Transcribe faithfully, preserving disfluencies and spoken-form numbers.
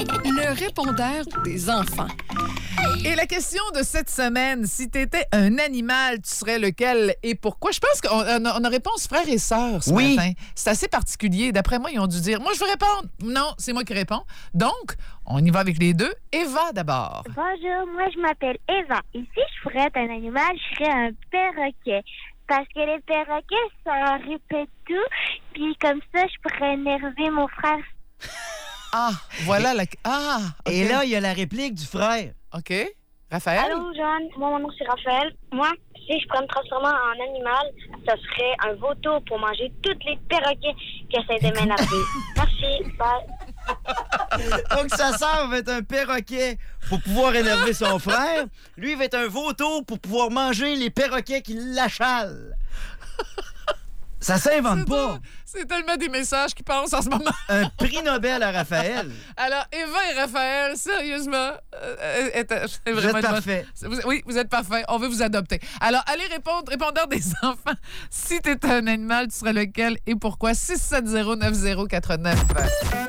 Le répondeur des enfants. Et la question de cette semaine, si tu étais un animal, tu serais lequel et pourquoi? Je pense qu'on a, on a réponse frères et sœurs ce Oui. matin. C'est assez particulier. D'après moi, ils ont dû dire, moi, je veux répondre. Non, c'est moi qui réponds. Donc, on y va avec les deux. Eva d'abord. Bonjour, moi je m'appelle Eva. Et si je pourrais être un animal, je serais un perroquet. Parce que les perroquets, ça répète tout. Puis comme ça, je pourrais énerver mon frère. Ah, voilà la... Ah, OK. Et là, il y a la réplique du frère. OK. Raphaël? Allô, Jeanne. Moi, mon nom, c'est Raphaël. Moi, si je pourrais me transformer en animal, ça serait un vautour pour manger tous les perroquets qui essaient de m'énerver. Merci. Bye. Donc, sa sœur va être un perroquet pour pouvoir énerver son frère. Lui, il va être un vautour pour pouvoir manger les perroquets qui l'achalent. Ça s'invente C'est pas. drôle. C'est tellement des messages qui passent en ce moment. Un prix Nobel à Raphaël. Alors, Eva et Raphaël, sérieusement, euh, est, est, c'est Vous vraiment êtes une bonne- parfaits. Vous- oui, vous êtes parfait. On veut vous adopter. Alors, allez répondre, répondeur des enfants. Si tu étais un animal, tu serais lequel et pourquoi? six sept zéro neuf zéro quatre neuf.